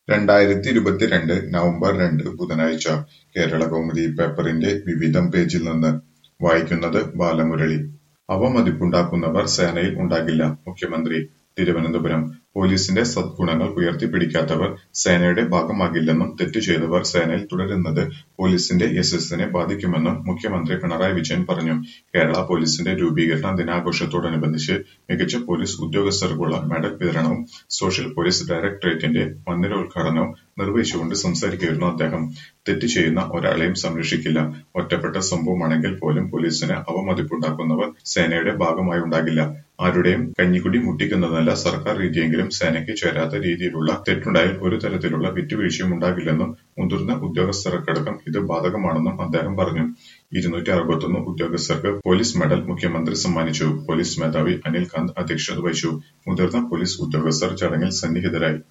2022 November 2 ബുധനാഴ്ച കേരളകൗമുദി പേപ്പറിന്റെ വിവിധം പേജിൽ നിന്ന് വായിക്കുന്നത് ബാലമുരളി. അവമതിപ്പുണ്ടാക്കുന്നവർ സേനയിൽ ഉണ്ടാകില്ല. മുഖ്യമന്ത്രി തിരുവനന്തപുരം. പോലീസിന്റെ സദ്ഗുണങ്ങൾ ഉയർത്തിപ്പിടിക്കാത്തവർ സേനയുടെ ഭാഗമാകില്ലെന്നും തെറ്റ് ചെയ്തവർ സേനയിൽ തുടരുന്നത് പോലീസിന്റെ യശസ്സിനെ ബാധിക്കുമെന്നും മുഖ്യമന്ത്രി പിണറായി വിജയൻ പറഞ്ഞു. കേരള പോലീസിന്റെ രൂപീകരണ ദിനാഘോഷത്തോടനുബന്ധിച്ച് മികച്ച പോലീസ് ഉദ്യോഗസ്ഥർക്കുള്ള മെഡൽ വിതരണവും സോഷ്യൽ പോലീസ് ഡയറക്ടറേറ്റിന്റെ മന്ദിരോദ്ഘാടനവും നിർവഹിച്ചുകൊണ്ട് സംസാരിക്കുകയായിരുന്നു അദ്ദേഹം. തെറ്റ് ചെയ്യുന്ന ഒരാളെയും സംരക്ഷിക്കില്ല. ഒറ്റപ്പെട്ട സംഭവമാണെങ്കിൽ പോലും പോലീസിന് അവമതിപ്പുണ്ടാക്കുന്നവർ സേനയുടെ ഭാഗമായി ഉണ്ടാകില്ല. ആരുടെയും കഞ്ഞിക്കുടി മുട്ടിക്കുന്നതല്ല സർക്കാർ രീതിയെങ്കിലും സേനയ്ക്ക് ചേരാത്ത രീതിയിലുള്ള തെറ്റുണ്ടായാൽ ഒരു തരത്തിലുള്ള വിട്ടുവീഴ്ചയും ഉണ്ടാകില്ലെന്നും മുതിർന്ന ഉദ്യോഗസ്ഥർക്കടക്കം ഇത് ബാധകമാണെന്നും അദ്ദേഹം പറഞ്ഞു. 261 ഉദ്യോഗസ്ഥർക്ക് പോലീസ് മെഡൽ മുഖ്യമന്ത്രി സമ്മാനിച്ചു. പോലീസ് മേധാവി അനിൽ കാന്ത് അധ്യക്ഷത വഹിച്ചു. മുതിർന്ന പോലീസ് ഉദ്യോഗസ്ഥർ ചടങ്ങിൽ സന്നിഹിതരായി.